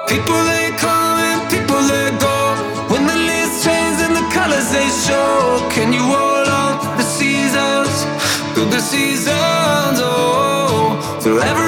People they come and people they go. When the leaves change and the colors they show. Can you hold on through the seasons? Through the seasons, oh, through every